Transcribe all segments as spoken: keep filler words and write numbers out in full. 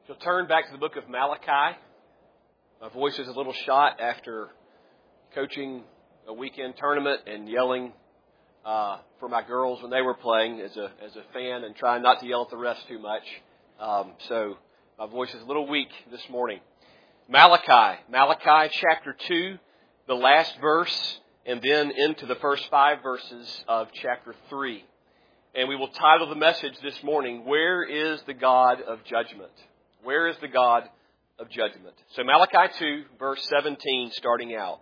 If you'll turn back to the book of Malachi. My voice is a little shot after coaching a weekend tournament and yelling uh, for my girls when they were playing as a as a fan and trying not to yell at the refs too much. Um, so my voice is a little weak this morning. Malachi, Malachi chapter two, the last verse, and then into the first five verses of chapter three. And we will title the message this morning, Where is the God of Judgment? Where is the God of Judgment? So Malachi two, verse seventeen, starting out.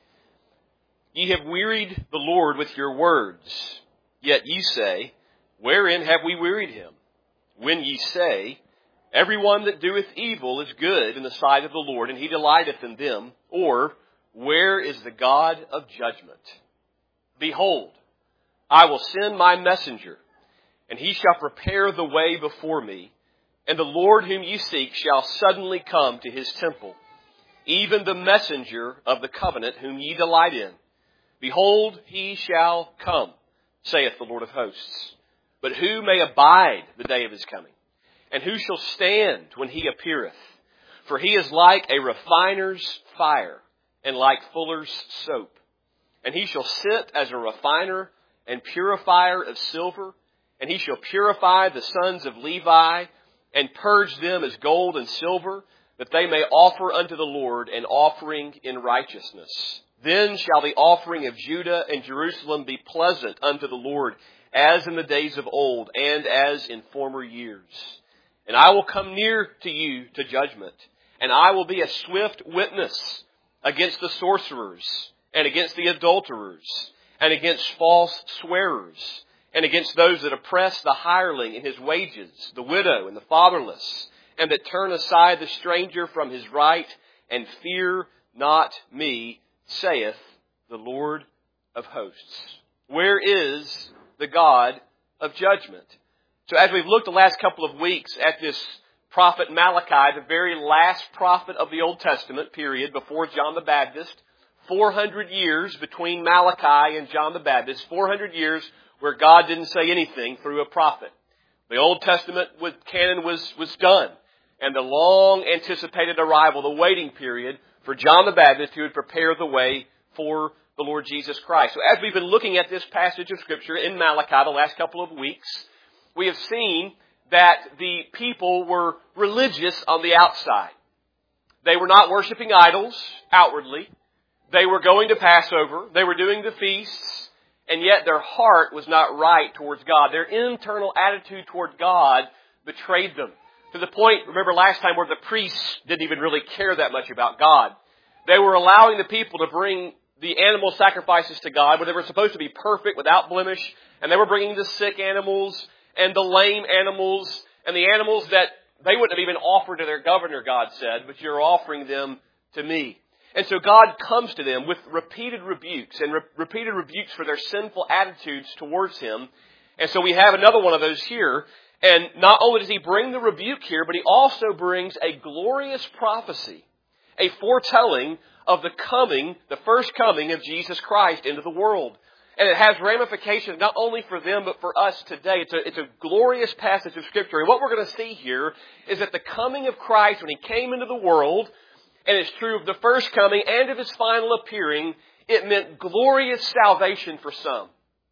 Ye have wearied the Lord with your words, yet ye say, Wherein have we wearied him? When ye say, Every one that doeth evil is good in the sight of the Lord, and he delighteth in them. Or, Where is the God of judgment? Behold, I will send my messenger, and he shall prepare the way before me. And the Lord whom ye seek shall suddenly come to his temple, even the messenger of the covenant whom ye delight in. Behold, he shall come, saith the Lord of hosts. But who may abide the day of his coming? And who shall stand when he appeareth? For he is like a refiner's fire, and like fuller's soap. And he shall sit as a refiner and purifier of silver, and he shall purify the sons of Levi, and purge them as gold and silver, that they may offer unto the Lord an offering in righteousness. Then shall the offering of Judah and Jerusalem be pleasant unto the Lord, as in the days of old, and as in former years. And I will come near to you to judgment, and I will be a swift witness against the sorcerers, and against the adulterers, and against false swearers, and against those that oppress the hireling in his wages, the widow and the fatherless, and that turn aside the stranger from his right, and fear not me, saith the Lord of hosts. Where is the God of judgment? So as we've looked the last couple of weeks at this prophet Malachi, the very last prophet of the Old Testament period before John the Baptist, four hundred years between Malachi and John the Baptist, four hundred years where God didn't say anything through a prophet. The Old Testament with canon was, was done. And the long anticipated arrival, the waiting period for John the Baptist who would prepare the way for the Lord Jesus Christ. So as we've been looking at this passage of Scripture in Malachi the last couple of weeks, we have seen that the people were religious on the outside. They were not worshiping idols outwardly. They were going to Passover. They were doing the feasts. And yet their heart was not right towards God. Their internal attitude toward God betrayed them. To the point, remember last time, where the priests didn't even really care that much about God. They were allowing the people to bring the animal sacrifices to God, where they were supposed to be perfect, without blemish. And they were bringing the sick animals and the lame animals and the animals that they wouldn't have even offered to their governor, God said, but you're offering them to me. And so God comes to them with repeated rebukes and re- repeated rebukes for their sinful attitudes towards Him. And so we have another one of those here. And not only does He bring the rebuke here, but He also brings a glorious prophecy, a foretelling of the coming, the first coming of Jesus Christ into the world. And it has ramifications not only for them, but for us today. It's a, it's a glorious passage of Scripture. And what we're going to see here is that the coming of Christ, when He came into the world, and it's true of the first coming and of His final appearing, it meant glorious salvation for some.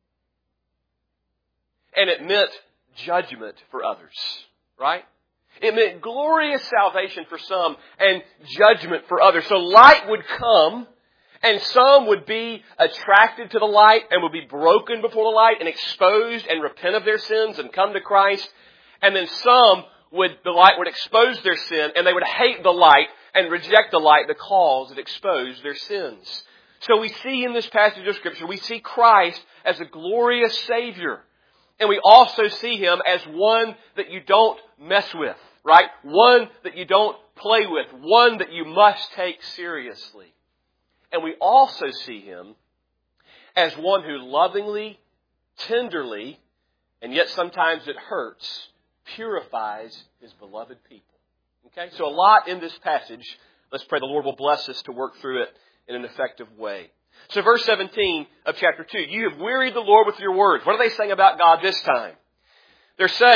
And it meant judgment for others. Right? It meant glorious salvation for some and judgment for others. So light would come, and some would be attracted to the light and would be broken before the light and exposed and repent of their sins and come to Christ. And then some would, the light would expose their sin, and they would hate the light and reject the light because it exposed their sins. So we see in this passage of Scripture, we see Christ as a glorious Savior. And we also see Him as one that you don't mess with, right? One that you don't play with. One that you must take seriously. And we also see Him as one who lovingly, tenderly, and yet sometimes it hurts, purifies His beloved people. Okay, so a lot in this passage. Let's pray the Lord will bless us to work through it in an effective way. So verse seventeen of chapter two, you have wearied the Lord with your words. What are they saying about God this time? They're saying,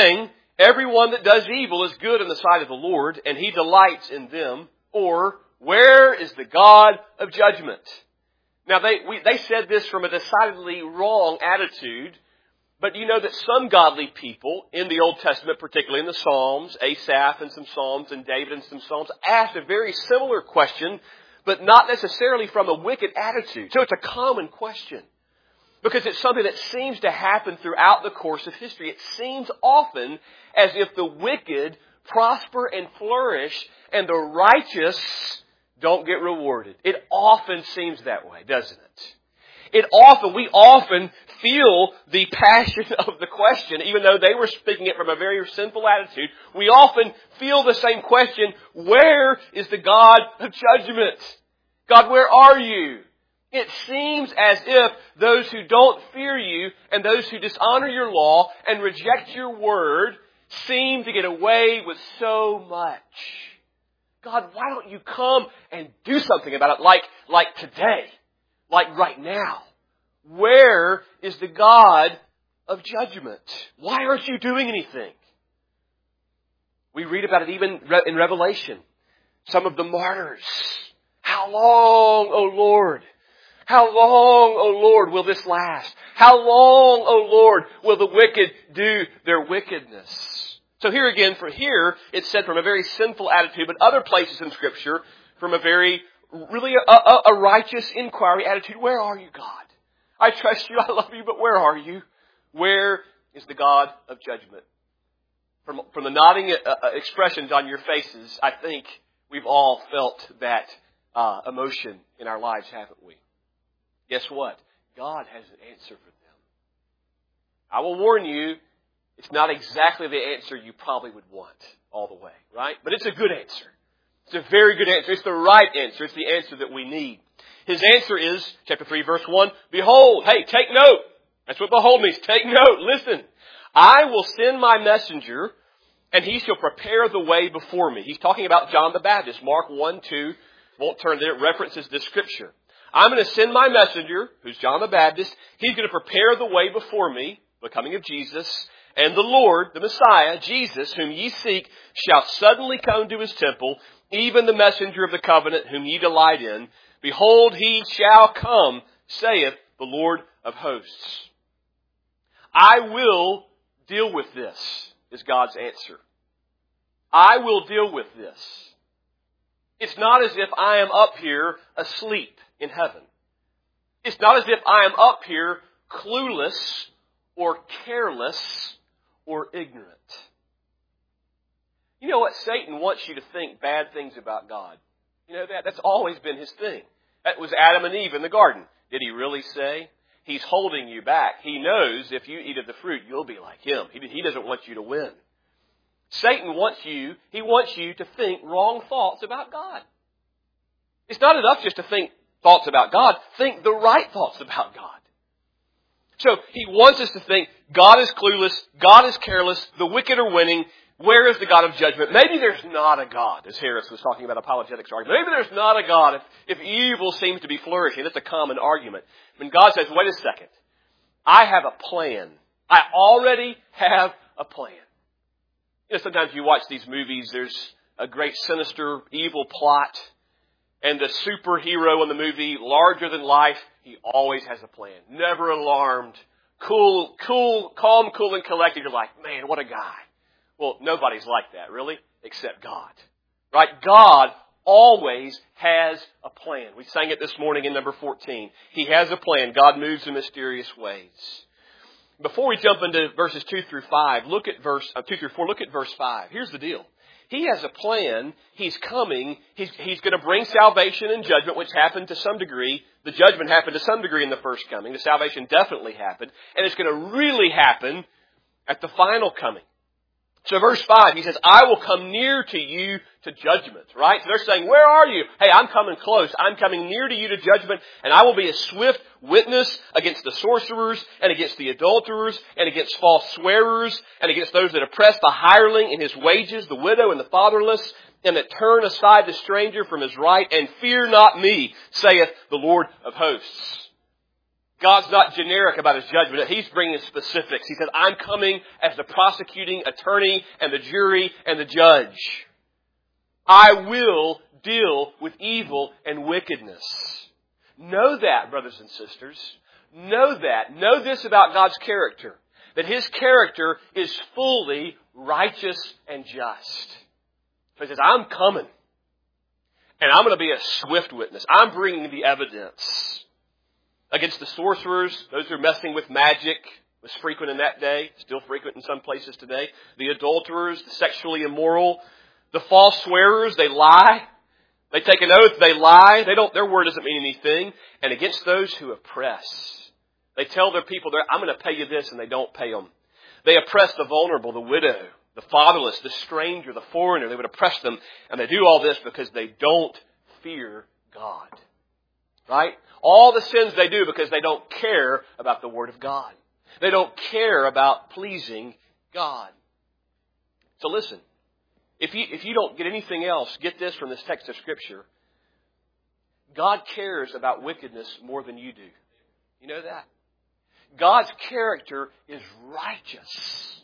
everyone that does evil is good in the sight of the Lord, and He delights in them. Or, where is the God of judgment? Now, they we, they said this from a decidedly wrong attitude, but you know that some godly people in the Old Testament, particularly in the Psalms, Asaph and some Psalms, and David and some Psalms, asked a very similar question, but not necessarily from a wicked attitude. So it's a common question, because it's something that seems to happen throughout the course of history. It seems often as if the wicked prosper and flourish, and the righteous don't get rewarded. It often seems that way, doesn't it? It often, we often feel the passion of the question, even though they were speaking it from a very sinful attitude. We often feel the same question, where is the God of judgment? God, where are you? It seems as if those who don't fear you and those who dishonor your law and reject your word seem to get away with so much. God, why don't you come and do something about it like, like today? Like right now. Where is the God of judgment? Why aren't you doing anything? We read about it even in Revelation. Some of the martyrs. How long, O Lord? How long, O Lord, will this last? How long, O Lord, will the wicked do their wickedness? So here again, for here, it's said from a very sinful attitude, but other places in Scripture from a very Really a, a, a righteous inquiry attitude. Where are you, God? I trust you, I love you, but where are you? Where is the God of judgment? From, from the nodding uh, expressions on your faces, I think we've all felt that uh, emotion in our lives, haven't we? Guess what? God has an answer for them. I will warn you, it's not exactly the answer you probably would want all the way, right? But it's a good answer. It's a very good answer. It's the right answer. It's the answer that we need. His answer is, chapter three, verse one, behold, hey, take note. That's what behold means. Take note. Listen. I will send my messenger, and he shall prepare the way before me. He's talking about John the Baptist. Mark one, two, won't turn there. It references this scripture. I'm going to send my messenger, who's John the Baptist. He's going to prepare the way before me, the coming of Jesus. And the Lord, the Messiah, Jesus, whom ye seek, shall suddenly come to his temple, even the messenger of the covenant whom ye delight in. Behold, he shall come, saith the Lord of hosts. I will deal with this, is God's answer. I will deal with this. It's not as if I am up here asleep in heaven. It's not as if I am up here clueless or careless or ignorant. You know what? Satan wants you to think bad things about God. You know that? That's always been his thing. That was Adam and Eve in the garden. Did he really say? He's holding you back. He knows if you eat of the fruit, you'll be like him. He, he doesn't want you to win. Satan wants you, he wants you to think wrong thoughts about God. It's not enough just to think thoughts about God. Think the right thoughts about God. So he wants us to think God is clueless, God is careless, the wicked are winning. Where is the God of judgment? Maybe there's not a God, as Harris was talking about apologetics argument. Maybe there's not a God if, if evil seems to be flourishing. That's a common argument. When God says, wait a second, I have a plan. I already have a plan. You know, sometimes you watch these movies, there's a great sinister, evil plot, and the superhero in the movie, larger than life, he always has a plan. Never alarmed. Cool, cool, calm, cool, and collected. You're like, man, what a guy. Well, nobody's like that, really, except God. Right? God always has a plan. We sang it this morning in number fourteen. He has a plan. God moves in mysterious ways. Before we jump into verses two through five, look at verse uh, two through four. Look at verse five. Here's the deal. He has a plan. He's coming. He's, he's going to bring salvation and judgment, which happened to some degree. The judgment happened to some degree in the first coming. The salvation definitely happened. And it's going to really happen at the final coming. So verse five, he says, I will come near to you to judgment, right? So they're saying, where are you? Hey, I'm coming close. I'm coming near to you to judgment, and I will be a swift witness against the sorcerers and against the adulterers and against false swearers and against those that oppress the hireling in his wages, the widow and the fatherless, and that turn aside the stranger from his right, and fear not me, saith the Lord of hosts. God's not generic about His judgment. He's bringing specifics. He says, I'm coming as the prosecuting attorney and the jury and the judge. I will deal with evil and wickedness. Know that, brothers and sisters. Know that. Know this about God's character. That His character is fully righteous and just. So He says, I'm coming. And I'm going to be a swift witness. I'm bringing the evidence. Against the sorcerers, those who are messing with magic, was frequent in that day, still frequent in some places today. The adulterers, the sexually immoral, the false swearers, they lie. They take an oath, they lie. They don't. Their word doesn't mean anything. And against those who oppress, they tell their people, I'm going to pay you this, and they don't pay them. They oppress the vulnerable, the widow, the fatherless, the stranger, the foreigner. They would oppress them, and they do all this because they don't fear God. Right? All the sins they do because they don't care about the Word of God. They don't care about pleasing God. So listen, if you, if you don't get anything else, get this from this text of Scripture. God cares about wickedness more than you do. You know that? God's character is righteous.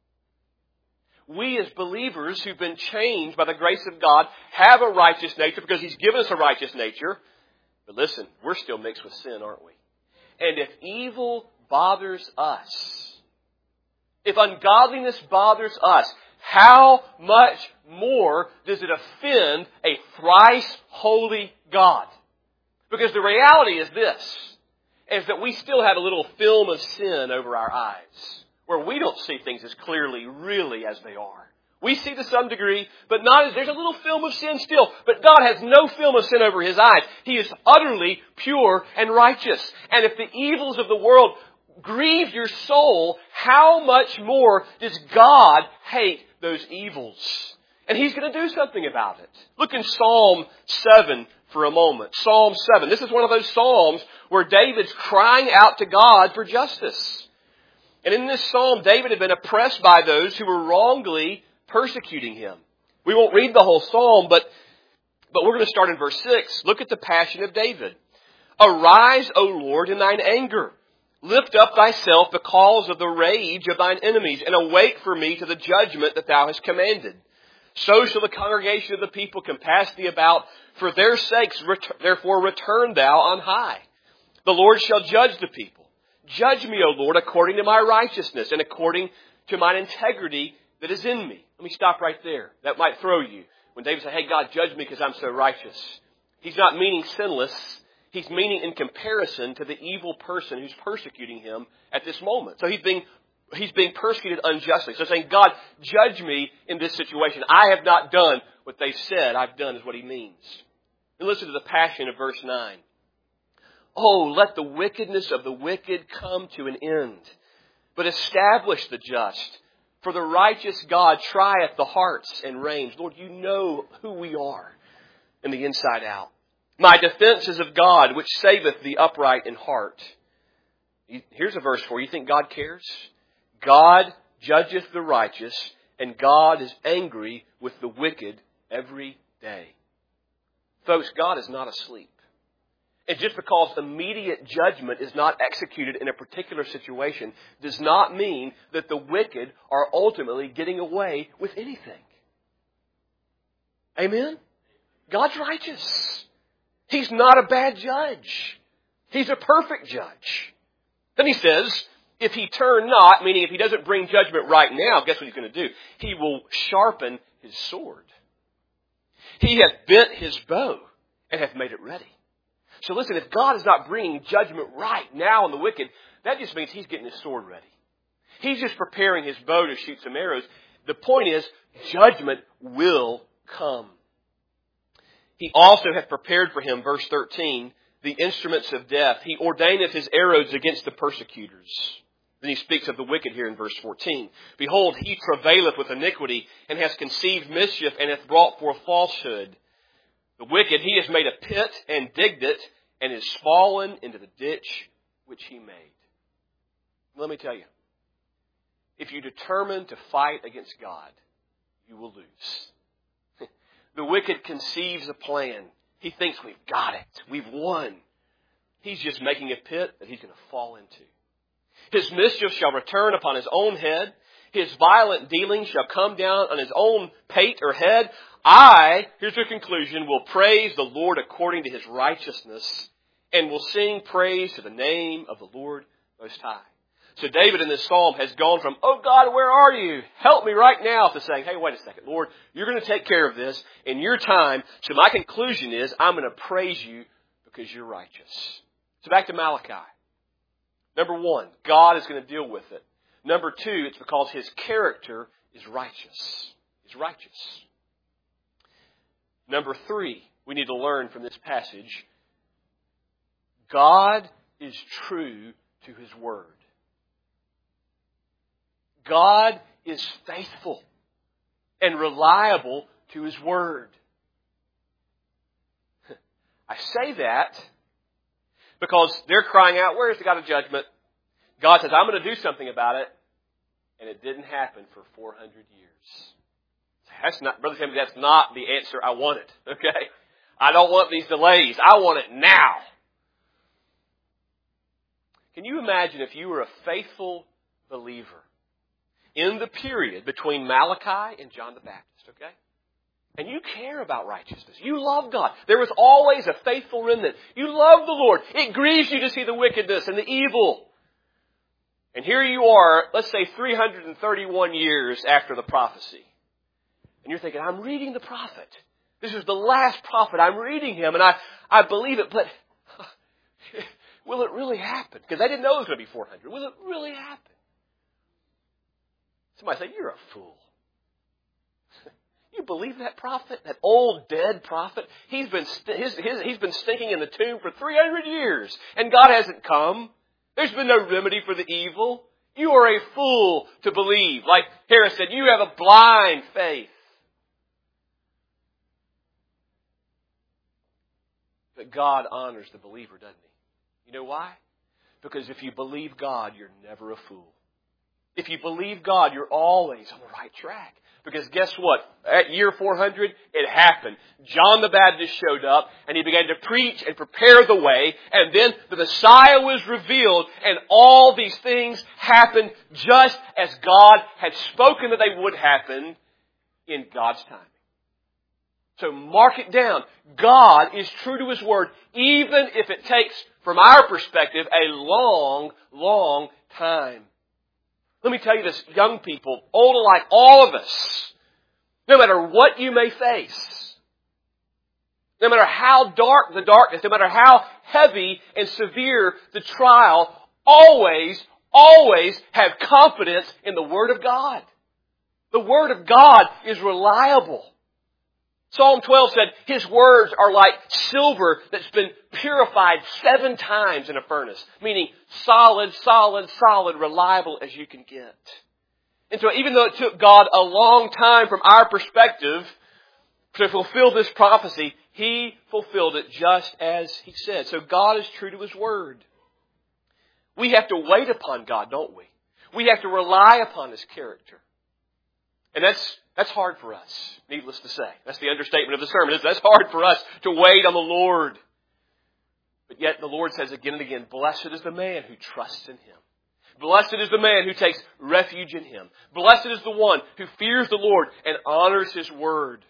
We as believers who've been changed by the grace of God have a righteous nature because He's given us a righteous nature. But listen, we're still mixed with sin, aren't we? And if evil bothers us, if ungodliness bothers us, how much more does it offend a thrice holy God? Because the reality is this, is that we still have a little film of sin over our eyes, where we don't see things as clearly, really, as they are. We see to some degree, but not as, there's a little film of sin still. But God has no film of sin over His eyes. He is utterly pure and righteous. And if the evils of the world grieve your soul, how much more does God hate those evils? And He's going to do something about it. Look in Psalm seven for a moment. Psalm seven. This is one of those Psalms where David's crying out to God for justice. And in this Psalm, David had been oppressed by those who were wrongly persecuting him. We won't read the whole psalm, but, but we're going to start in verse six. Look at the passion of David. Arise, O Lord, in thine anger. Lift up thyself because of the rage of thine enemies, and awake for me to the judgment that thou hast commanded. So shall the congregation of the people compass thee about. For their sakes, therefore, return thou on high. The Lord shall judge the people. Judge me, O Lord, according to my righteousness and according to mine integrity that is in me. Let me stop right there. That might throw you. When David said, hey, God, judge me because I'm so righteous. He's not meaning sinless. He's meaning in comparison to the evil person who's persecuting him at this moment. So he's being, he's being persecuted unjustly. So saying, God, judge me in this situation. I have not done what they said I've done is what he means. And listen to the passion of verse nine. Oh, let the wickedness of the wicked come to an end, but establish the just. For the righteous God trieth the hearts and reins. Lord, you know who we are in the inside out. My defense is of God, which saveth the upright in heart. Here's a verse for you. You think God cares? God judgeth the righteous, and God is angry with the wicked every day. Folks, God is not asleep. And just because immediate judgment is not executed in a particular situation does not mean that the wicked are ultimately getting away with anything. Amen? God's righteous. He's not a bad judge. He's a perfect judge. Then he says, if he turn not, meaning if he doesn't bring judgment right now, guess what he's going to do? He will sharpen his sword. He hath bent his bow and hath made it ready. So listen, if God is not bringing judgment right now on the wicked, that just means he's getting his sword ready. He's just preparing his bow to shoot some arrows. The point is, judgment will come. He also hath prepared for him, verse thirteen, the instruments of death. He ordaineth his arrows against the persecutors. Then he speaks of the wicked here in verse fourteen. Behold, he travaileth with iniquity, and hath conceived mischief, and hath brought forth falsehood. The wicked, he has made a pit and digged it, and is fallen into the ditch which he made. Let me tell you, if you determine to fight against God, you will lose. The wicked conceives a plan. He thinks we've got it. We've won. He's just making a pit that he's going to fall into. His mischief shall return upon his own head. His violent dealing shall come down on his own pate or head. I, here's the conclusion, will praise the Lord according to his righteousness, and will sing praise to the name of the Lord Most High. So David in this psalm has gone from, oh God, where are you? Help me right now, to saying, hey, wait a second, Lord, you're going to take care of this in your time. So my conclusion is, I'm going to praise you because you're righteous. So back to Malachi. Number one, God is going to deal with it. Number two, it's because his character is righteous. He's righteous. Number three, we need to learn from this passage, God is true to his word. God is faithful and reliable to his word. I say that because they're crying out, where is the God of judgment? God says, I'm going to do something about it. And it didn't happen for four hundred years. That's not, Brother Timothy, that's not the answer I wanted. Okay? I don't want these delays. I want it now. Can you imagine if you were a faithful believer in the period between Malachi and John the Baptist, okay? And you care about righteousness. You love God. There was always a faithful remnant. You love the Lord. It grieves you to see the wickedness and the evil. And here you are, let's say three hundred thirty-one years after the prophecy. And you're thinking, I'm reading the prophet. This is the last prophet. I'm reading him and I, I believe it, but will it really happen? Because they didn't know it was going to be four hundred. Will it really happen? Somebody say, you're a fool. You believe that prophet? That old dead prophet? He's been, st- his, his, he's been stinking in the tomb for three hundred years and God hasn't come. There's been no remedy for the evil. You are a fool to believe. Like Harris said, you have a blind faith. But God honors the believer, doesn't he? You know why? Because if you believe God, you're never a fool. If you believe God, you're always on the right track. Because guess what? At year four hundred, it happened. John the Baptist showed up and he began to preach and prepare the way. And then the Messiah was revealed and all these things happened just as God had spoken that they would happen in God's time. So mark it down. God is true to his word, even if it takes, from our perspective, a long, long time. Let me tell you this, young people, old alike, all of us, no matter what you may face, no matter how dark the darkness, no matter how heavy and severe the trial, always, always have confidence in the Word of God. The Word of God is reliable. Psalm twelve said, his words are like silver that's been purified seven times in a furnace. Meaning solid, solid, solid, reliable as you can get. And so even though it took God a long time from our perspective to fulfill this prophecy, he fulfilled it just as he said. So God is true to his word. We have to wait upon God, don't we? We have to rely upon his character. And that's That's hard for us, needless to say. That's the understatement of the sermon. That's hard for us to wait on the Lord. But yet the Lord says again and again, blessed is the man who trusts in him. Blessed is the man who takes refuge in him. Blessed is the one who fears the Lord and honors his word.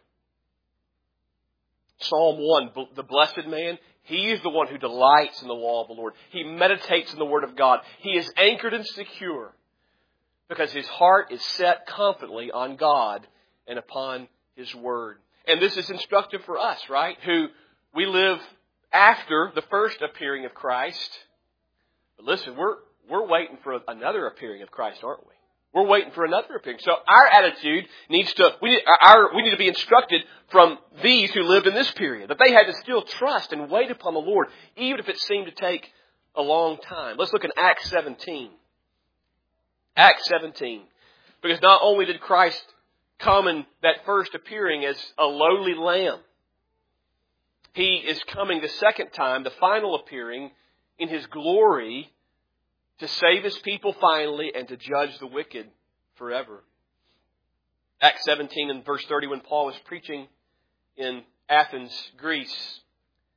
Psalm one, the blessed man, he is the one who delights in the law of the Lord. He meditates in the word of God. He is anchored and secure because his heart is set confidently on God and upon his word. And this is instructive for us, right? Who we live after the first appearing of Christ. But listen, we're we're waiting for another appearing of Christ, aren't we? We're waiting for another appearing. So our attitude needs to we need our we need to be instructed from these who lived in this period, that they had to still trust and wait upon the Lord, even if it seemed to take a long time. Let's look in Acts seventeen. Acts seventeen. Because not only did Christ come in that first appearing as a lowly lamb, he is coming the second time, the final appearing, in his glory to save his people finally and to judge the wicked forever. Acts seventeen and verse thirty, when Paul was preaching in Athens, Greece,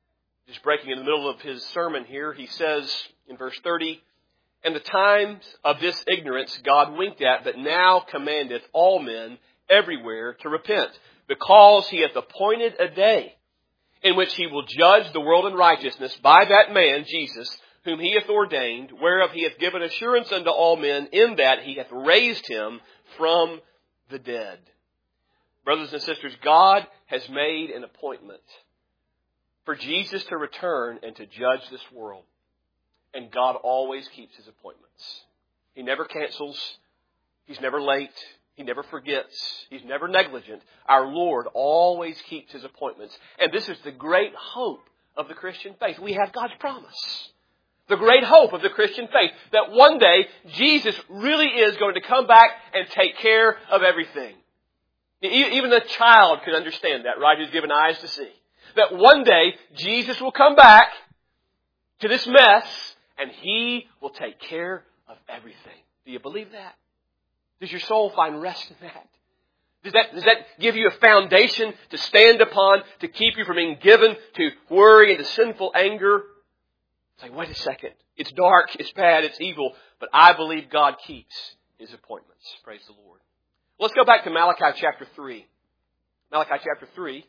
just breaking in the middle of his sermon here, he says in verse thirty, "And the times of this ignorance God winked at, but now commandeth all men everywhere to repent, because he hath appointed a day in which he will judge the world in righteousness by that man, Jesus, whom he hath ordained, whereof he hath given assurance unto all men, in that he hath raised him from the dead." Brothers and sisters, God has made an appointment for Jesus to return and to judge this world. And God always keeps his appointments. He never cancels. He's never late. He never forgets. He's never negligent. Our Lord always keeps his appointments. And this is the great hope of the Christian faith. We have God's promise. The great hope of the Christian faith, that one day Jesus really is going to come back and take care of everything. Even a child can understand that, right? Who's given eyes to see. That one day Jesus will come back to this mess and he will take care of everything. Do you believe that? Does your soul find rest in that? Does that, does that give you a foundation to stand upon, to keep you from being given to worry and to sinful anger? It's like, wait a second. It's dark, it's bad, it's evil, but I believe God keeps his appointments. Praise the Lord. Let's go back to Malachi chapter three. Malachi chapter three.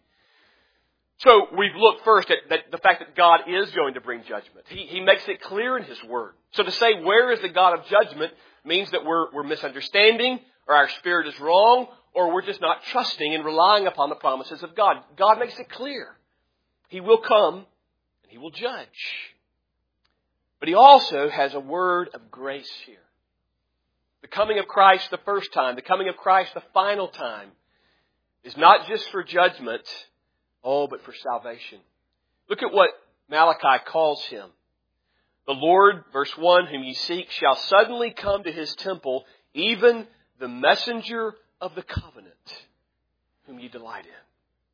So we've looked first at, at the fact that God is going to bring judgment. He, he makes it clear in his word. So to say, where is the God of judgment, means that we're, we're misunderstanding, or our spirit is wrong, or we're just not trusting and relying upon the promises of God. God makes it clear. He will come and he will judge. But he also has a word of grace here. The coming of Christ the first time, the coming of Christ the final time, is not just for judgment, oh, but for salvation. Look at what Malachi calls him. "The Lord," verse one, "whom ye seek shall suddenly come to his temple, even the messenger of the covenant, whom ye delight in."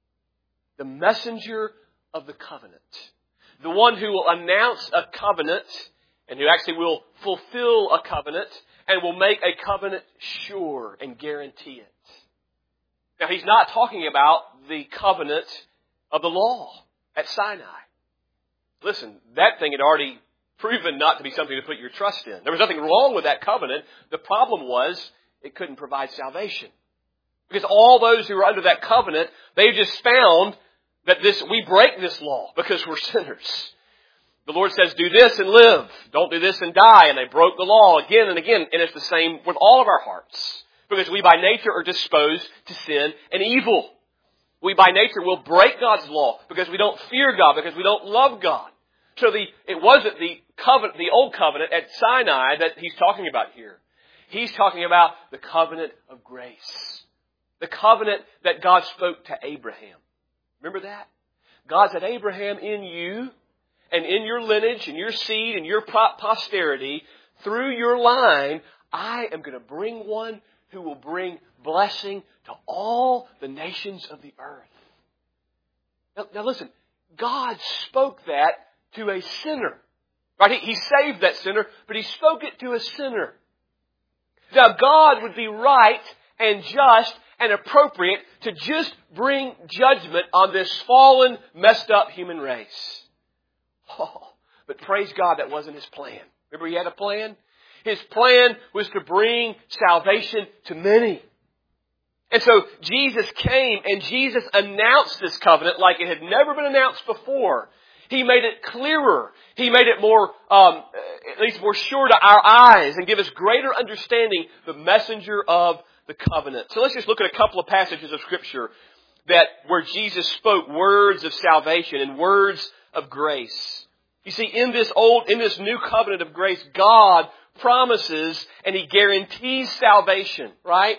The messenger of the covenant. The one who will announce a covenant, and who actually will fulfill a covenant, and will make a covenant sure and guarantee it. Now, he's not talking about the covenant of the law at Sinai. Listen, that thing had already proven not to be something to put your trust in. There was nothing wrong with that covenant. The problem was it couldn't provide salvation. Because all those who were under that covenant, they just found that this we break this law because we're sinners. The Lord says, do this and live. Don't do this and die. And they broke the law again and again. And it's the same with all of our hearts. Because we by nature are disposed to sin and evil. We by nature will break God's law because we don't fear God, because we don't love God. So the it wasn't the covenant, the old covenant at Sinai that he's talking about here. He's talking about the covenant of grace. The covenant that God spoke to Abraham. Remember that? God said, Abraham, in you and in your lineage and your seed and your posterity, through your line, I am going to bring one who will bring blessing to all the nations of the earth. Now, now listen, God spoke that to a sinner. Right? He, he saved that sinner, but he spoke it to a sinner. Now God would be right and just and appropriate to just bring judgment on this fallen, messed up human race. Oh, but praise God, that wasn't his plan. Remember, he had a plan? His plan was to bring salvation to many. And so Jesus came and Jesus announced this covenant like it had never been announced before. He made it clearer. He made it more, um, at least more sure to our eyes and give us greater understanding, the messenger of the covenant. So let's just look at a couple of passages of Scripture that where Jesus spoke words of salvation and words of grace. You see, in this old, in this new covenant of grace, God promises and He guarantees salvation, right?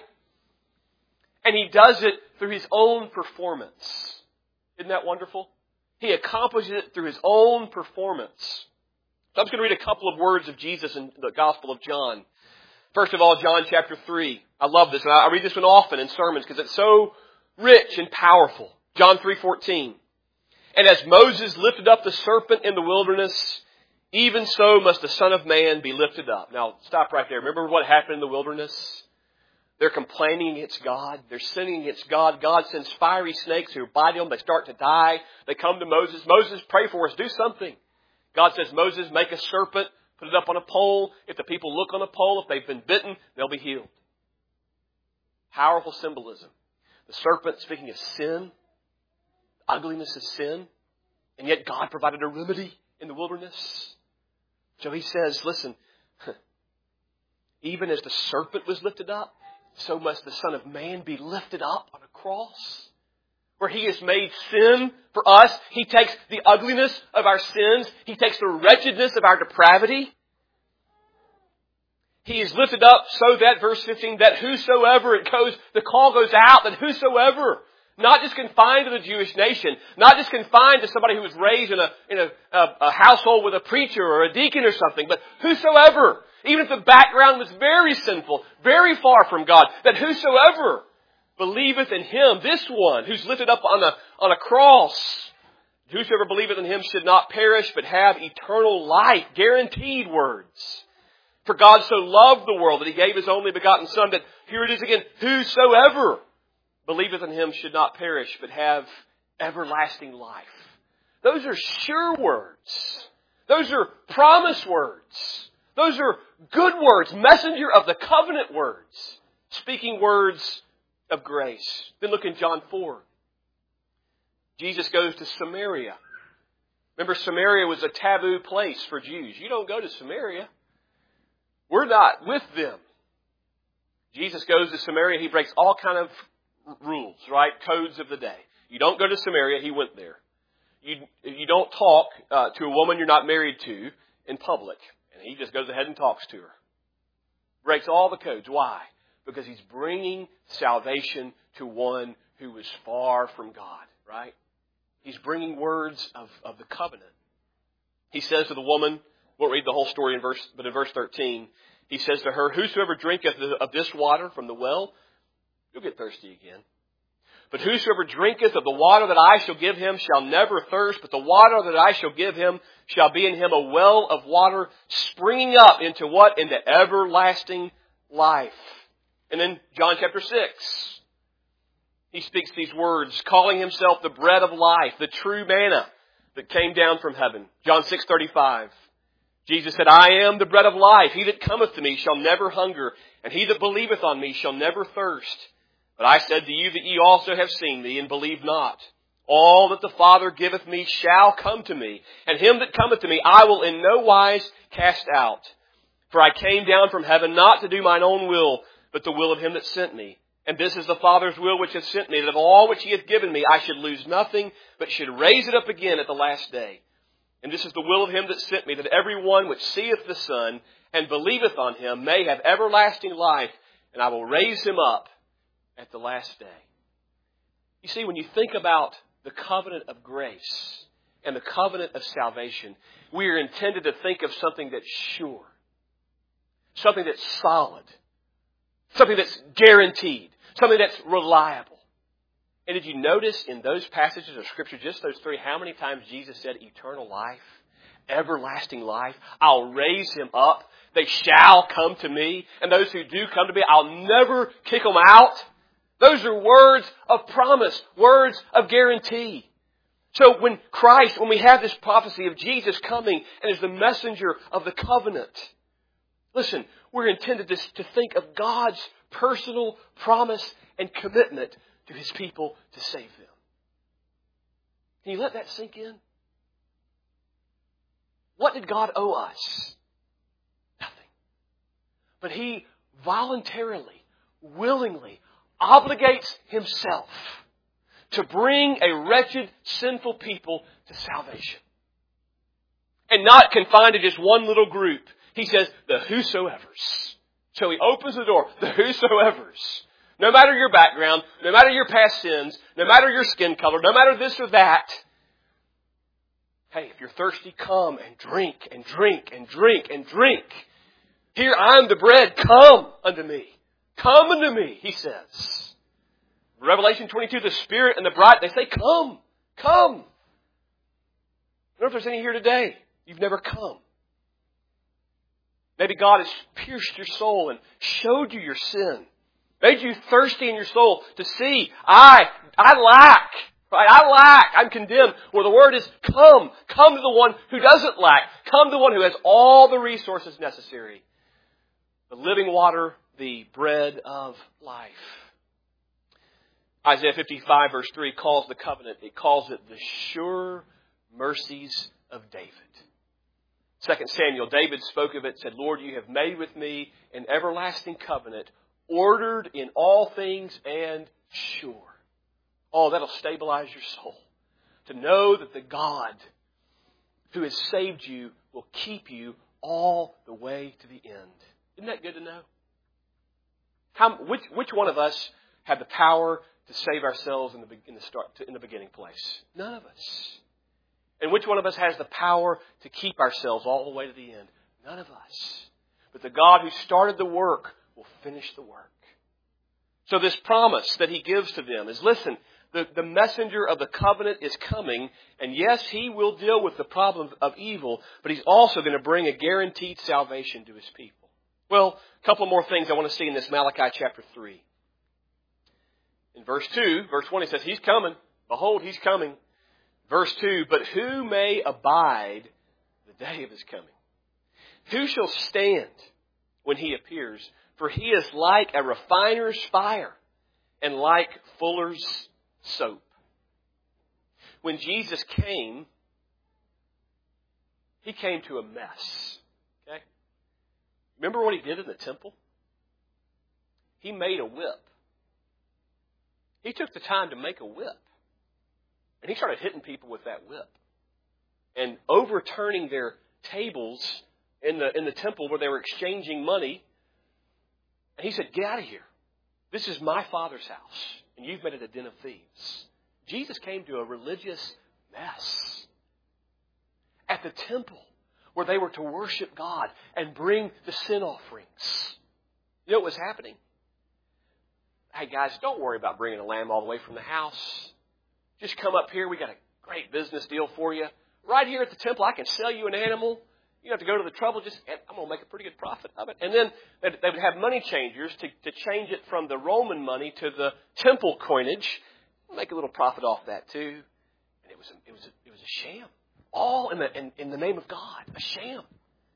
And He does it through His own performance. Isn't that wonderful? He accomplishes it through His own performance. So I'm just going to read a couple of words of Jesus in the Gospel of John. First of all, John chapter three. I love this. And I read this one often in sermons because it's so rich and powerful. John three fourteen. And as Moses lifted up the serpent in the wilderness, even so must the Son of Man be lifted up. Now, stop right there. Remember what happened in the wilderness? They're complaining against God. They're sinning against God. God sends fiery snakes who bite them. They start to die. They come to Moses. Moses, pray for us. Do something. God says, Moses, make a serpent. Put it up on a pole. If the people look on the pole, if they've been bitten, they'll be healed. Powerful symbolism. The serpent speaking of sin, ugliness of sin, and yet God provided a remedy in the wilderness. So he says, listen, even as the serpent was lifted up, so must the Son of Man be lifted up on a cross. Where He has made sin for us. He takes the ugliness of our sins. He takes the wretchedness of our depravity. He is lifted up so that, verse fifteen, that whosoever, it goes, the call goes out, that whosoever, not just confined to the Jewish nation, not just confined to somebody who was raised in a, in a, a, a household with a preacher or a deacon or something, but whosoever, even if the background was very sinful, very far from God, that whosoever believeth in Him, this one who's lifted up on a, on a cross, whosoever believeth in Him should not perish, but have eternal life. Guaranteed words. For God so loved the world that He gave His only begotten Son, that here it is again, whosoever believeth in Him should not perish, but have everlasting life. Those are sure words. Those are promise words. Those are good words, messenger of the covenant words, speaking words of grace. Then look in John four. Jesus goes to Samaria. Remember, Samaria was a taboo place for Jews. You don't go to Samaria. We're not with them. Jesus goes to Samaria. He breaks all kind of rules, right? Codes of the day. You don't go to Samaria. He went there. You, you don't talk uh, to a woman you're not married to in public. And he just goes ahead and talks to her. Breaks all the codes. Why? Because He's bringing salvation to one who was far from God, right? He's bringing words of, of the covenant. He says to the woman, won't read the whole story in verse, but in verse thirteen, He says to her, whosoever drinketh of this water from the well, you'll get thirsty again. But whosoever drinketh of the water that I shall give him shall never thirst, but the water that I shall give him shall be in him a well of water springing up into what? Into everlasting life. And then John chapter six, He speaks these words, calling Himself the bread of life, the true manna that came down from heaven. John six thirty-five. Jesus said, I am the bread of life. He that cometh to me shall never hunger, and he that believeth on me shall never thirst. But I said to you that ye also have seen me, and believe not. All that the Father giveth me shall come to me, and him that cometh to me I will in no wise cast out. For I came down from heaven not to do mine own will, but the will of Him that sent me. And this is the Father's will which hath sent me, that of all which He hath given me I should lose nothing, but should raise it up again at the last day. And this is the will of Him that sent me, that every one which seeth the Son and believeth on Him may have everlasting life, and I will raise him up at the last day. You see, when you think about the covenant of grace and the covenant of salvation, we are intended to think of something that's sure, something that's solid, something that's guaranteed, something that's reliable. And did you notice in those passages of Scripture, just those three, how many times Jesus said eternal life, everlasting life? I'll raise him up. They shall come to me. And those who do come to me, I'll never kick them out. Those are words of promise, words of guarantee. So when Christ, when we have this prophecy of Jesus coming and as the messenger of the covenant, listen, we're intended to, to think of God's personal promise and commitment to His people to save them. Can you let that sink in? What did God owe us? Nothing. But He voluntarily, willingly obligates Himself to bring a wretched, sinful people to salvation. And not confined to just one little group. He says, the whosoevers. So He opens the door, the whosoevers. No matter your background, no matter your past sins, no matter your skin color, no matter this or that. Hey, if you're thirsty, come and drink and drink and drink and drink. Here, I am the bread. Come unto me. Come unto me, He says. Revelation twenty-two, the Spirit and the bride, they say, come, come. I don't know if there's any here today. You've never come. Maybe God has pierced your soul and showed you your sin. Made you thirsty in your soul to see, I, I lack. Right? I lack. I'm condemned. Well, the word is come. Come to the one who doesn't lack. Come to the one who has all the resources necessary. The living water, the bread of life. Isaiah fifty-five verse three calls the covenant, it calls it the sure mercies of David. Second Samuel, David spoke of it, said, Lord, you have made with me an everlasting covenant, ordered in all things and sure. Oh, that'll stabilize your soul. To know that the God who has saved you will keep you all the way to the end. Isn't that good to know? How, which, which one of us have the power to save ourselves in the, in the start, in the beginning place? None of us. And which one of us has the power to keep ourselves all the way to the end? None of us. But the God who started the work will finish the work. So this promise that He gives to them is, listen, the, the messenger of the covenant is coming, and yes, He will deal with the problem of evil, but He's also going to bring a guaranteed salvation to His people. Well, a couple more things I want to see in this Malachi chapter three. In verse two, verse one, He says, He's coming. Behold, He's coming. Verse two, but who may abide the day of His coming? Who shall stand when He appears? For He is like a refiner's fire and like fuller's soap. When Jesus came, He came to a mess. Okay? Remember what He did in the temple? He made a whip. He took the time to make a whip. And He started hitting people with that whip. And overturning their tables in the, in the temple where they were exchanging money. And He said, get out of here. This is my Father's house. And you've made it a den of thieves. Jesus came to a religious mess. At the temple where they were to worship God and bring the sin offerings. You know what was happening? Hey guys, don't worry about bringing a lamb all the way from the house. Just come up here. We got a great business deal for you. Right here at the temple, I can sell you an animal. You don't have to go to the trouble. Just I'm going to make a pretty good profit of it. And then they would have money changers to, to change it from the Roman money to the temple coinage. Make a little profit off that too. And it was a, it was a, it was a sham. All in the in, in the name of God. A sham.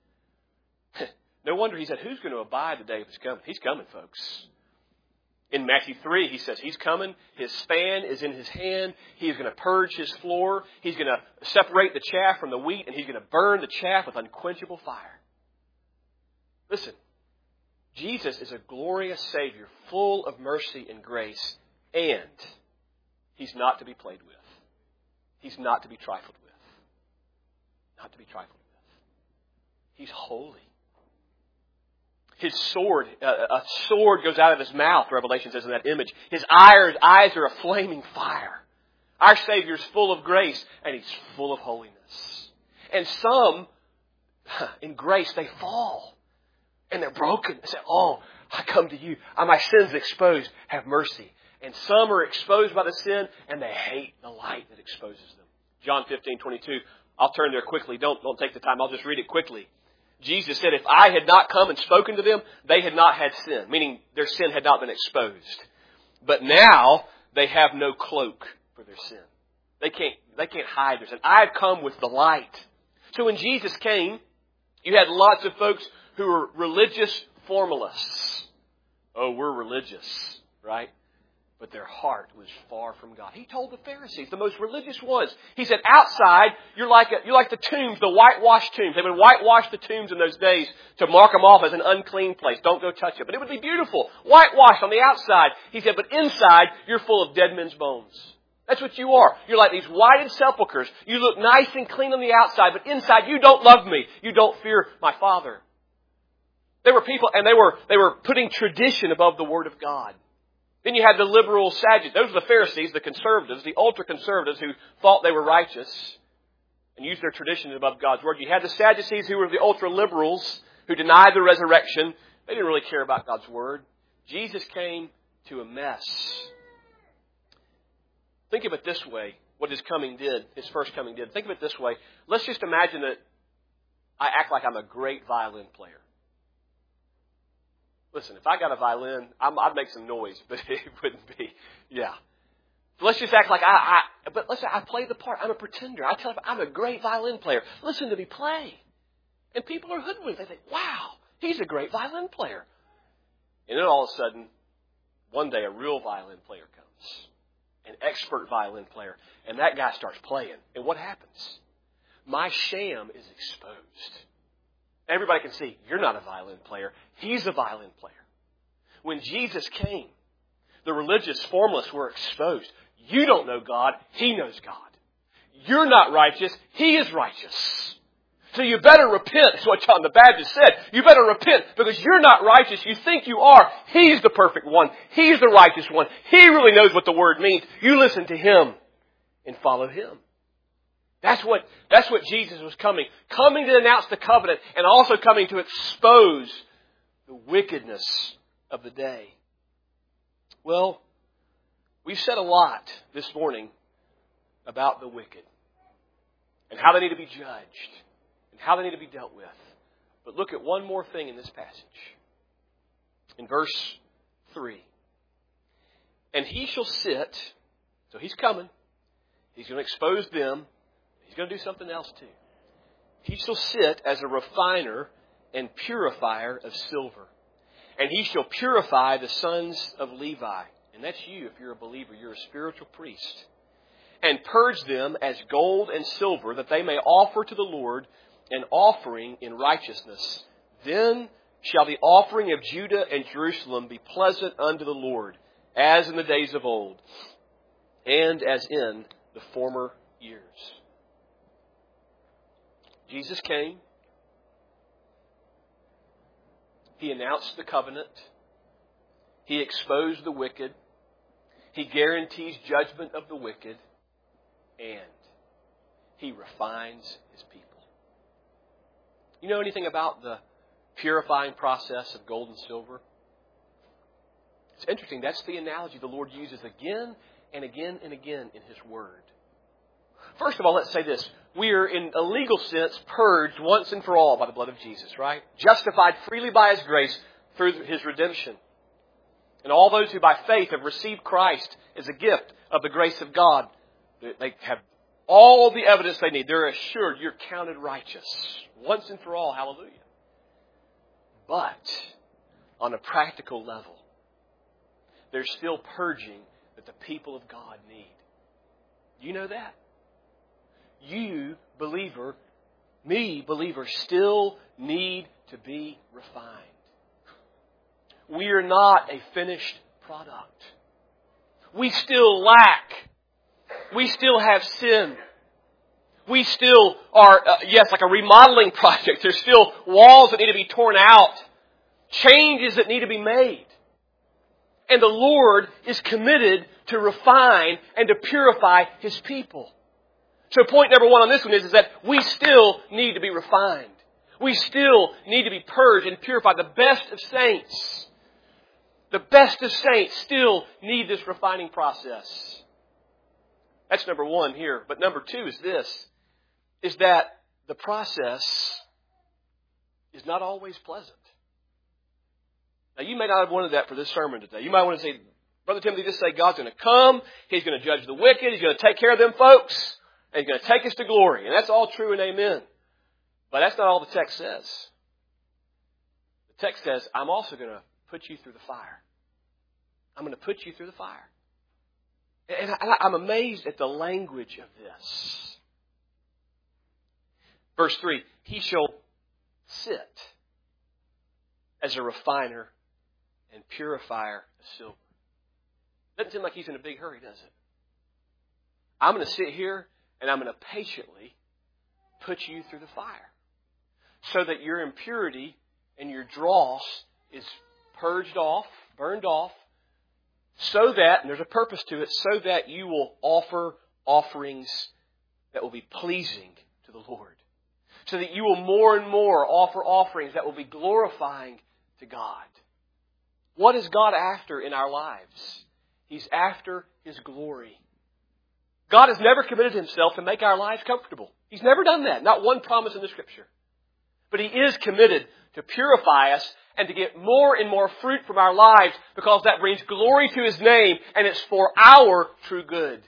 No wonder He said, who's going to abide the day of His coming? He's coming, folks. In Matthew three, He says He's coming. His span is in His hand. He is going to purge His floor. He's going to separate the chaff from the wheat, and He's going to burn the chaff with unquenchable fire. Listen, Jesus is a glorious Savior, full of mercy and grace, and He's not to be played with. He's not to be trifled with. Not to be trifled with. He's holy. His sword, uh, a sword goes out of His mouth, Revelation says in that image. His eyes, eyes are a flaming fire. Our Savior is full of grace, and He's full of holiness. And some, in grace, they fall. And they're broken. They say, oh, I come to You. My sin's exposed. Have mercy. And some are exposed by the sin, and they hate the light that exposes them. John fifteen twenty-two. I'll turn there quickly. Don't, don't take the time. I'll just read it quickly. Jesus said, if I had not come and spoken to them, they had not had sin. Meaning their sin had not been exposed. But now they have no cloak for their sin. They can't, they can't hide their sin. I have come with the light. So when Jesus came, you had lots of folks who were religious formalists. Oh, we're religious, right? But their heart was far from God. He told the Pharisees, the most religious ones, He said, outside, you're like, a, you're like the tombs, the whitewashed tombs. They would whitewash the tombs in those days to mark them off as an unclean place. Don't go touch it. But it would be beautiful. Whitewashed on the outside. He said, but inside, you're full of dead men's bones. That's what you are. You're like these whited sepulchres. You look nice and clean on the outside, but inside, you don't love Me. You don't fear My Father. There were people, and they were, they were putting tradition above the Word of God. Then you had the liberal Sadducees. Those were the Pharisees, the conservatives, the ultra-conservatives who thought they were righteous and used their tradition above God's Word. You had the Sadducees who were the ultra-liberals who denied the resurrection. They didn't really care about God's Word. Jesus came to a mess. Think of it this way, what His coming did, His first coming did. Think of it this way. Let's just imagine that I act like I'm a great violin player. Listen, if I got a violin, I'm, I'd make some noise, but it wouldn't be, yeah. So let's just act like I, I, but let's say I play the part. I'm a pretender. I tell them I'm a great violin player. Listen to me play. And people are hoodwinked. They think, wow, he's a great violin player. And then all of a sudden, one day a real violin player comes. An expert violin player. And that guy starts playing. And what happens? My sham is exposed. Everybody can see, you're not a violin player. He's a violin player. When Jesus came, the religious formalists were exposed. You don't know God. He knows God. You're not righteous. He is righteous. So you better repent, is what John the Baptist said. You better repent because you're not righteous. You think you are. He's the perfect one. He's the righteous one. He really knows what the word means. You listen to Him and follow Him. That's what, that's what Jesus was coming. Coming to announce the covenant and also coming to expose the wickedness of the day. Well, we've said a lot this morning about the wicked and how they need to be judged and how they need to be dealt with. But look at one more thing in this passage. In verse three. And he shall sit, so he's coming. He's going to expose them. He's going to do something else too. He shall sit as a refiner and purifier of silver. And he shall purify the sons of Levi. And that's you if you're a believer. You're a spiritual priest. And purge them as gold and silver, that they may offer to the Lord an offering in righteousness. Then shall the offering of Judah and Jerusalem be pleasant unto the Lord, as in the days of old, and as in the former years. Jesus came. He announced the covenant. He exposed the wicked. He guarantees judgment of the wicked. And He refines His people. You know anything about the purifying process of gold and silver? It's interesting. That's the analogy the Lord uses again and again and again in His Word. First of all, let's say this. We are, in a legal sense, purged once and for all by the blood of Jesus, right? Justified freely by His grace through His redemption. And all those who by faith have received Christ as a gift of the grace of God, they have all the evidence they need. They're assured you're counted righteous. Once and for all, hallelujah. But, on a practical level, there's still purging that the people of God need. You know that? You, believer, me, believer, still need to be refined. We are not a finished product. We still lack. We still have sin. We still are, uh, yes, like a remodeling project. There's still walls that need to be torn out. Changes that need to be made. And the Lord is committed to refine and to purify His people. So point number one on this one is, is that we still need to be refined. We still need to be purged and purified. The best of saints, the best of saints still need this refining process. That's number one here. But number two is this, is that the process is not always pleasant. Now, you may not have wanted that for this sermon today. You might want to say, Brother Timothy, just say God's going to come. He's going to judge the wicked. He's going to take care of them folks. And He's going to take us to glory. And that's all true and amen. But that's not all the text says. The text says, I'm also going to put you through the fire. I'm going to put you through the fire. And I'm amazed at the language of this. Verse three, He shall sit as a refiner and purifier of silver. Doesn't seem like He's in a big hurry, does it? I'm going to sit here and I'm going to patiently put you through the fire so that your impurity and your dross is purged off, burned off, so that, and there's a purpose to it, so that you will offer offerings that will be pleasing to the Lord. So that you will more and more offer offerings that will be glorifying to God. What is God after in our lives? He's after His glory. God has never committed Himself to make our lives comfortable. He's never done that. Not one promise in the Scripture. But He is committed to purify us and to get more and more fruit from our lives because that brings glory to His name and it's for our true good.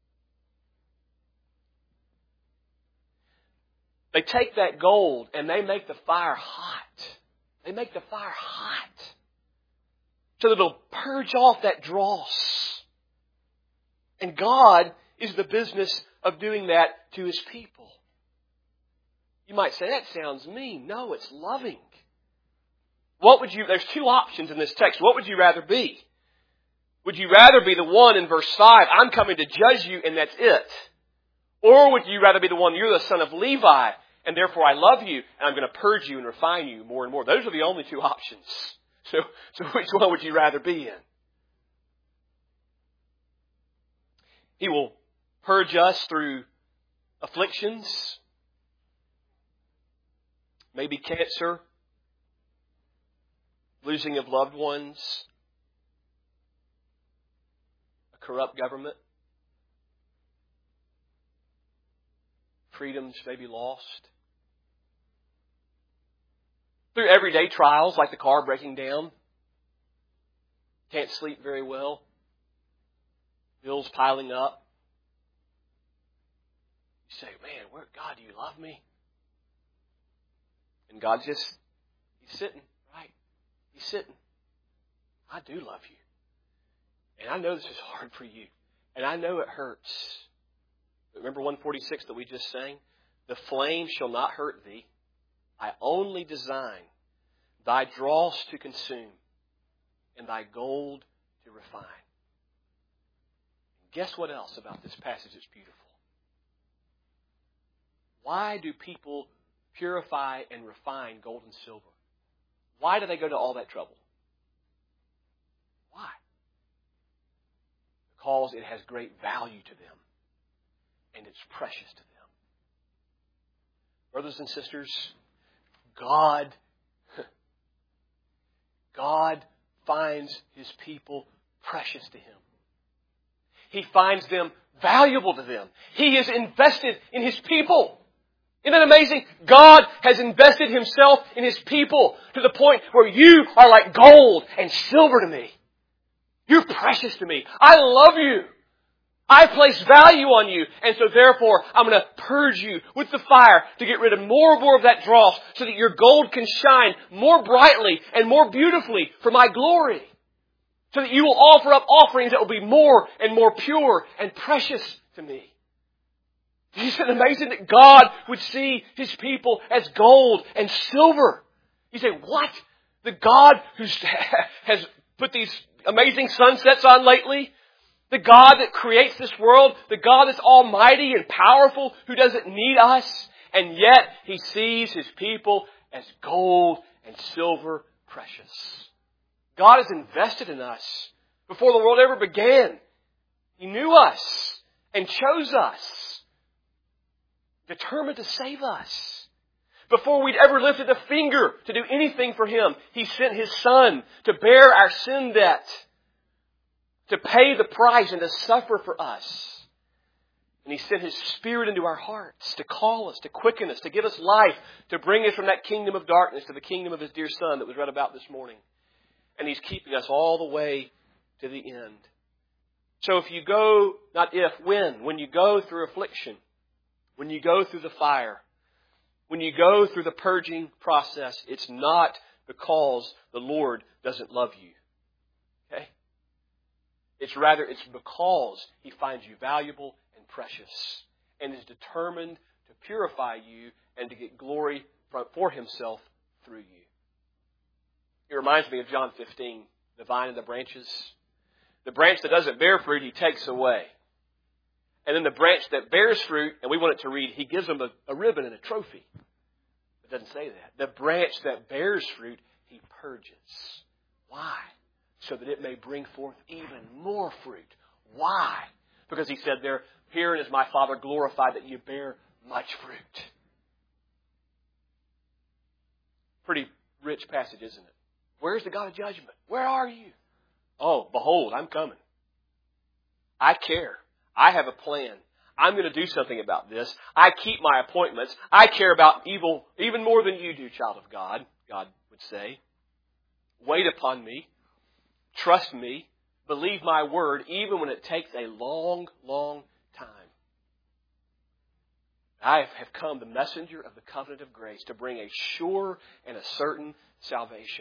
They take that gold and they make the fire hot. They make the fire hot so that it'll purge off that dross. And God is the business of doing that to His people. You might say, that sounds mean. No, it's loving. What would you, there's two options in this text. What would you rather be? Would you rather be the one in verse five, I'm coming to judge you and that's it? Or would you rather be the one, you're the son of Levi and therefore I love you and I'm going to purge you and refine you more and more? Those are the only two options. So, so which one would you rather be in? He will purge us through afflictions, maybe cancer, losing of loved ones, a corrupt government, freedoms may be lost. Through everyday trials like the car breaking down, can't sleep very well, bills piling up. You say, man, where, God, do you love me? And God just, He's sitting, right? He's sitting. I do love you. And I know this is hard for you. And I know it hurts. But remember one forty-six that we just sang? The flame shall not hurt thee. I only design thy dross to consume and thy gold to refine. Guess what else about this passage is beautiful? Why do people purify and refine gold and silver? Why do they go to all that trouble? Why? Because it has great value to them and it's precious to them. Brothers and sisters, God, God finds His people precious to Him. He finds them valuable to them. He is invested in His people. Isn't that amazing? God has invested Himself in His people to the point where you are like gold and silver to me. You're precious to me. I love you. I place value on you. And so therefore, I'm going to purge you with the fire to get rid of more and more of that dross so that your gold can shine more brightly and more beautifully for my glory. So that you will offer up offerings that will be more and more pure and precious to me. Isn't it amazing that God would see His people as gold and silver? You say, what? The God who has put these amazing sunsets on lately? The God that creates this world? The God that's almighty and powerful who doesn't need us? And yet He sees His people as gold and silver precious. God has invested in us before the world ever began. He knew us and chose us. Determined to save us. Before we'd ever lifted a finger to do anything for Him, He sent His Son to bear our sin debt, to pay the price and to suffer for us. And He sent His Spirit into our hearts to call us, to quicken us, to give us life, to bring us from that kingdom of darkness to the kingdom of His dear Son that was read about this morning. And He's keeping us all the way to the end. So if you go, not if, when, when you go through affliction, when you go through the fire, when you go through the purging process, it's not because the Lord doesn't love you. Okay? It's rather, it's because He finds you valuable and precious and is determined to purify you and to get glory for Himself through you. It reminds me of John fifteen, the vine and the branches. The branch that doesn't bear fruit, He takes away. And then the branch that bears fruit, and we want it to read, He gives them a, a ribbon and a trophy. It doesn't say that. The branch that bears fruit, He purges. Why? So that it may bring forth even more fruit. Why? Because He said there, herein is my Father glorified that you bear much fruit. Pretty rich passage, isn't it? Where's the God of judgment? Where are you? Oh, behold, I'm coming. I care. I have a plan. I'm going to do something about this. I keep my appointments. I care about evil even more than you do, child of God, God would say. Wait upon me. Trust me. Believe my word, even when it takes a long, long time. I have come, the messenger of the covenant of grace, to bring a sure and a certain salvation.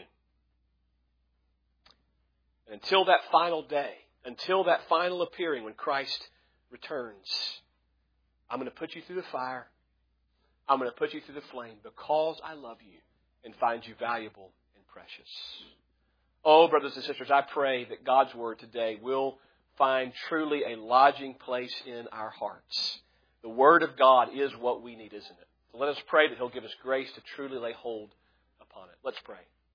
And until that final day, until that final appearing when Christ returns, I'm going to put you through the fire. I'm going to put you through the flame because I love you and find you valuable and precious. Oh, brothers and sisters, I pray that God's Word today will find truly a lodging place in our hearts. The Word of God is what we need, isn't it? So let us pray that He'll give us grace to truly lay hold upon it. Let's pray.